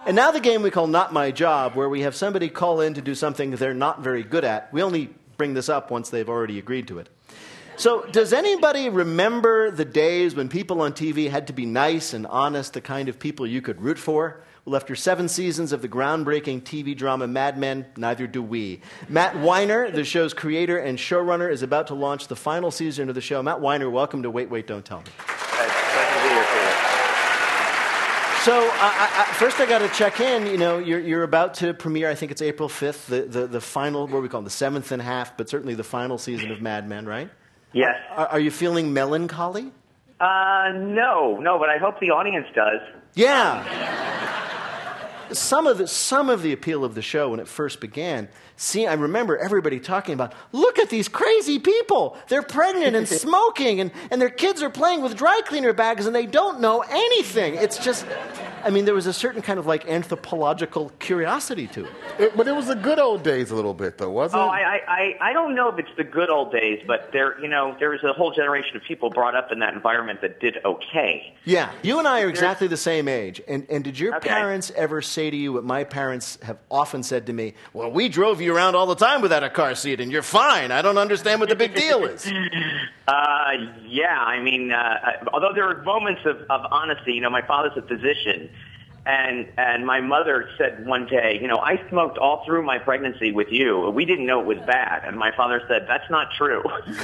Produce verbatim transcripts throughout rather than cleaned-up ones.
And now the game we call Not My Job, where we have somebody call in to do something they're not very good at. We only bring this up once they've already agreed to it. So does anybody remember the days when people on T V had to be nice and honest, the kind of people you could root for? Well, after seven seasons of the groundbreaking T V drama Mad Men, neither do we. Matt Weiner, the show's creator and showrunner, is about to launch the final season of the show. Matt Weiner, welcome to Wait, Wait, Don't Tell Me. So uh, I, I, first I got to check in. You know, you're, you're about to premiere, I think it's April fifth, the, the, the final, what do we call it, the seventh and a half, but certainly the final season of Mad Men, right? Yes. Are, are you feeling melancholy? Uh, no, no, but I hope the audience does. Yeah. Some of the some of the appeal of the show when it first began, see, I remember everybody talking about, look at these crazy people. They're pregnant and smoking, and, and their kids are playing with dry cleaner bags, and they don't know anything. It's just, I mean, there was a certain kind of like anthropological curiosity to it. it but it was the good old days a little bit, though, wasn't oh, it? Oh, I, I, I don't know if it's the good old days, but there, you know, there was a whole generation of people brought up in that environment that did okay. Yeah, you and I are exactly the same age. And, and did your Okay. parents ever say to you what my parents have often said to me? Well, we drove you around all the time without a car seat, and you're fine. I don't understand what the big deal is. Uh, yeah, I mean, uh, although there are moments of, of honesty, you know, my father's a physician, and and my mother said one day, you know, I smoked all through my pregnancy with you. We didn't know it was bad. And my father said, that's not true.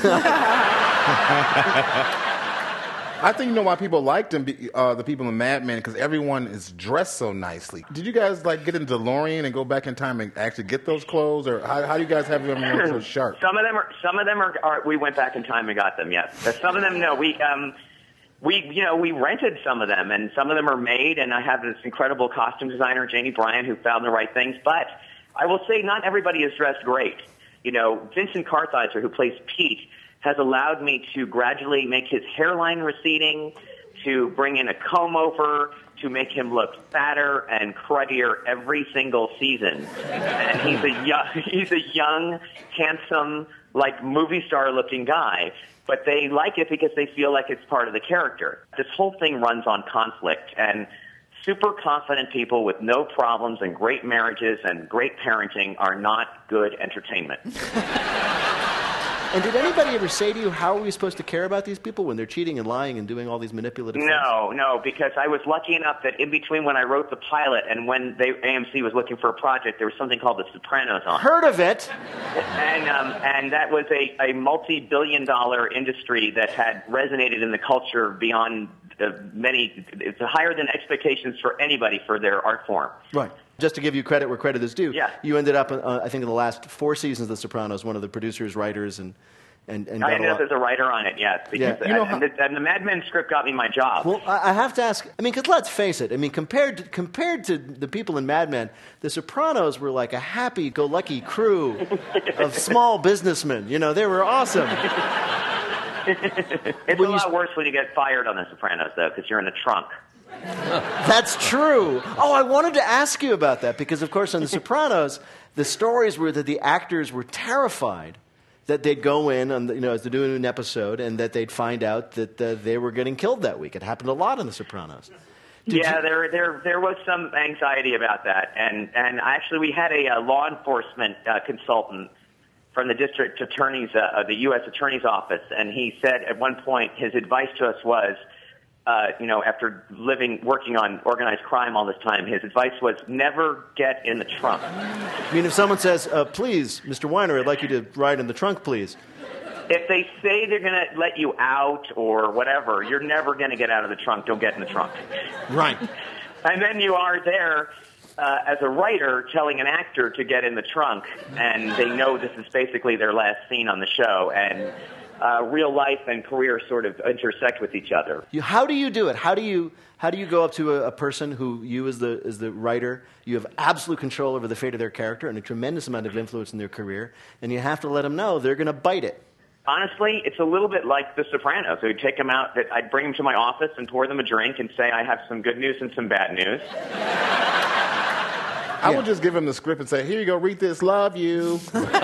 I think you know why people liked them, uh, the people in Mad Men, because everyone is dressed so nicely. Did you guys like get in DeLorean and go back in time and actually get those clothes, or how, how do you guys have them so sharp? Some of them are. Some of them are, are. We went back in time and got them. Yes. But some of them, no. We um, we you know we rented some of them, and some of them are made. And I have this incredible costume designer, Janie Bryan, who found the right things. But I will say, not everybody is dressed great. You know, Vincent Kartheiser, who plays Pete, has allowed me to gradually make his hairline receding, to bring in a comb over, to make him look fatter and cruddier every single season. And he's a young, he's a young, handsome, like movie star looking guy. But they like it because they feel like it's part of the character. This whole thing runs on conflict, and super confident people with no problems and great marriages and great parenting are not good entertainment. And did anybody ever say to you, how are we supposed to care about these people when they're cheating and lying and doing all these manipulative things? No, no, because I was lucky enough that in between when I wrote the pilot and when they, A M C was looking for a project, there was something called The Sopranos on. Heard of it. And um, and that was a, a multi-billion dollar industry that had resonated in the culture beyond uh, many, it's higher than expectations for anybody for their art form. Right. Just to give you credit where credit is due, yeah. You ended up, uh, I think, in the last four seasons of The Sopranos, one of the producers, writers, and and, and I ended up as a writer on it, yes. Because yeah. You know, and, the, and the Mad Men script got me my job. Well, I have to ask. I mean, because let's face it. I mean, compared to, compared to the people in Mad Men, The Sopranos were like a happy-go-lucky crew of small businessmen. You know, they were awesome. It's when a lot you... worse when you get fired on The Sopranos, though, because you're in the trunk. That's true. Oh, I wanted to ask you about that because, of course, on The Sopranos, the stories were that the actors were terrified that they'd go in, on the, you know, as they're doing an episode, and that they'd find out that uh, they were getting killed that week. It happened a lot on The Sopranos. Did yeah, you... there, there, there was some anxiety about that, and and actually, we had a, a law enforcement uh, consultant from the district attorney's, uh, the U S attorney's office, and he said at one point his advice to us was, uh, you know, after living, working on organized crime all this time, his advice was never get in the trunk. I mean, if someone says, uh, please, Mister Weiner, I'd like you to ride in the trunk, please. If they say they're going to let you out or whatever, you're never going to get out of the trunk. Don't get in the trunk. Right. And then you are there uh, as a writer telling an actor to get in the trunk, and they know this is basically their last scene on the show, and uh, real life and career sort of intersect with each other. You, how do you do it? How do you how do you go up to a, a person who you, as the as the writer, you have absolute control over the fate of their character and a tremendous amount of influence in their career, and you have to let them know they're going to bite it? Honestly, it's a little bit like The Sopranos. I'd take them out, I'd bring them to my office and pour them a drink and say, I have some good news and some bad news. I yeah. would just give him the script and say, here you go, read this, love you.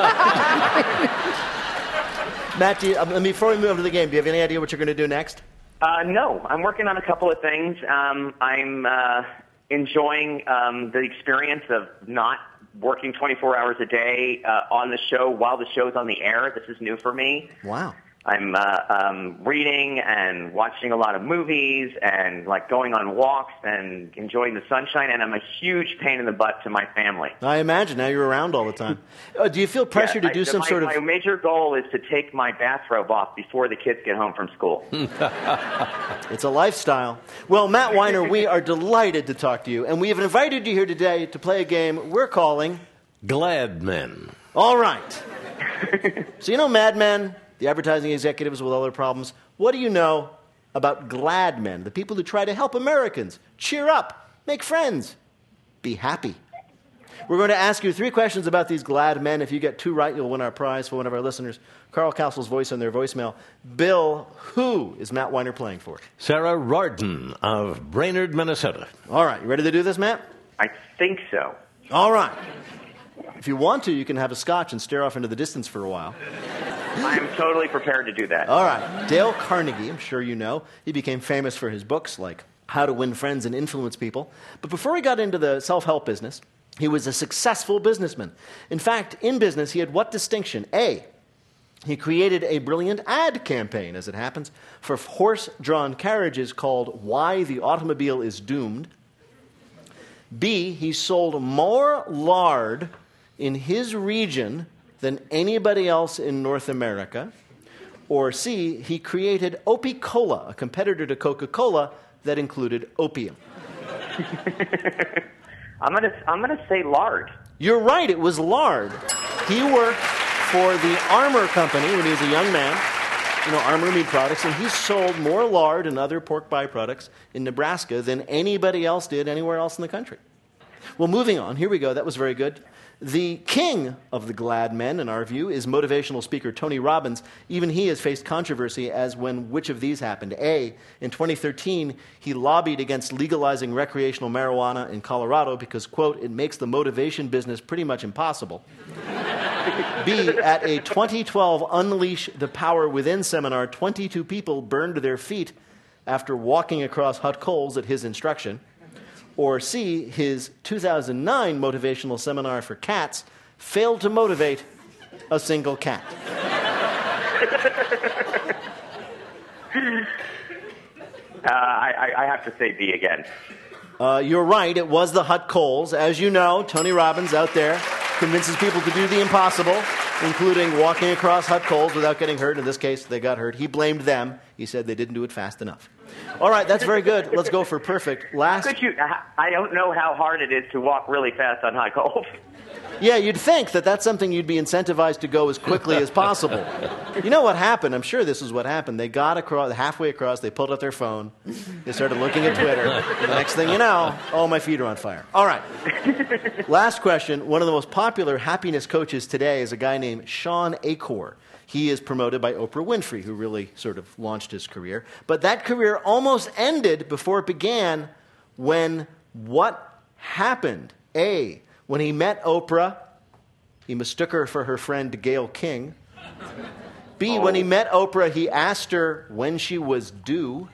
Matt, do you, um, before we move on to the game, do you have any idea what you're going to do next? Uh, no, I'm working on a couple of things. Um, I'm, uh, enjoying um, the experience of not working twenty-four hours a day uh, on the show while the show's on the air. This is new for me. Wow. I'm uh, um, reading and watching a lot of movies and like going on walks and enjoying the sunshine, and I'm a huge pain in the butt to my family. I imagine. Now you're around all the time. Uh, do you feel pressure yeah, to do I, some my, sort of... My major goal is to take my bathrobe off before the kids get home from school. It's a lifestyle. Well, Matt Weiner, we are delighted to talk to you, and we have invited you here today to play a game we're calling... Glad Men. All right. So you know Mad Men, the advertising executives with all their problems. What do you know about Glad Men, the people who try to help Americans cheer up, make friends, be happy? We're going to ask you three questions about these Glad Men. If you get two right, you'll win our prize for one of our listeners. Carl Castle's voice on their voicemail. Bill, who is Matt Weiner playing for? Sarah Rarden of Brainerd, Minnesota. All right, you ready to do this, Matt? I think so. All right. If you want to, you can have a scotch and stare off into the distance for a while. I'm totally prepared to do that. All right. Dale Carnegie, I'm sure you know. He became famous for his books like How to Win Friends and Influence People. But before he got into the self-help business, he was a successful businessman. In fact, in business, he had what distinction? A, he created a brilliant ad campaign, as it happens, for horse-drawn carriages called Why the Automobile is Doomed. B, he sold more lard in his region than anybody else in North America. Or C, he created Opie-Cola, a competitor to Coca-Cola that included opium. I'm gonna I'm gonna say lard. You're right, it was lard. He worked for the Armour Company when he was a young man, you know, Armour meat products, and he sold more lard and other pork byproducts in Nebraska than anybody else did anywhere else in the country. Well, moving on, here we go, that was very good. The king of the Glad Men, in our view, is motivational speaker Tony Robbins. Even he has faced controversy as when which of these happened. A, in twenty thirteen, he lobbied against legalizing recreational marijuana in Colorado because, quote, it makes the motivation business pretty much impossible. B, at a twenty twelve Unleash the Power Within seminar, twenty-two people burned their feet after walking across hot coals at his instruction. Or C, his two thousand nine motivational seminar for cats failed to motivate a single cat. uh, I, I have to say B again. Uh, you're right, it was the hot coals. As you know, Tony Robbins out there convinces people to do the impossible, including walking across hot coals without getting hurt. In this case, they got hurt. He blamed them. He said they didn't do it fast enough. All right, that's very good. Let's go for perfect. Last. Could you? I don't know how hard it is to walk really fast on hot coals. Yeah, you'd think that that's something you'd be incentivized to go as quickly as possible. You know what happened? I'm sure this is what happened. They got across, halfway across, they pulled out their phone, they started looking at Twitter, and the next thing you know, oh, my feet are on fire. All right. Last question. One of the most popular happiness coaches today is a guy named Sean Achor. He is promoted by Oprah Winfrey, who really sort of launched his career. But that career almost ended before it began when what happened? A, when he met Oprah, he mistook her for her friend Gayle King. B, oh. when he met Oprah, he asked her when she was due.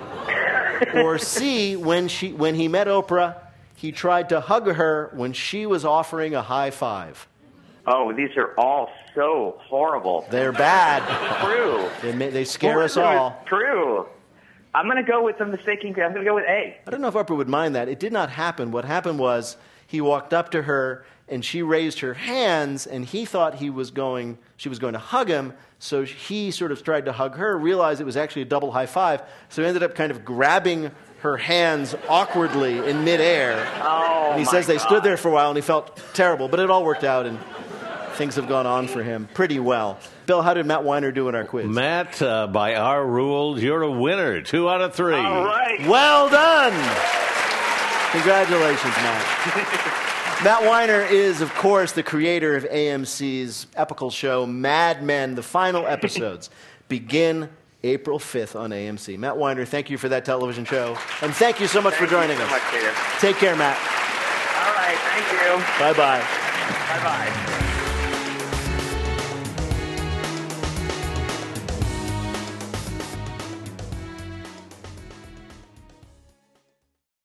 Or C, when, she, when he met Oprah, he tried to hug her when she was offering a high five. Oh, these are all so horrible. They're bad. True. They, may, they scare us all. True. I'm going to go with the mistaking. I'm going to go with A. I don't know if Oprah would mind that. It did not happen. What happened was he walked up to her and she raised her hands, and he thought he was going. She was going to hug him. So he sort of tried to hug her, realized it was actually a double high five. So he ended up kind of grabbing her hands awkwardly in midair. Oh, and he my says they God. stood there for a while, and he felt terrible, but it all worked out, and things have gone on for him pretty well. Bill, how did Matt Weiner do in our quiz? Matt, uh, by our rules, you're a winner. Two out of three. All right. Well done. Congratulations, Matt. Matt Weiner is, of course, the creator of A M C's epical show, Mad Men. The final episodes begin April fifth on A M C. Matt Weiner, thank you for that television show. And thank you so much Thank for joining you so us. much, Peter. Take care, Matt. All right. Thank you. Bye-bye. Bye-bye.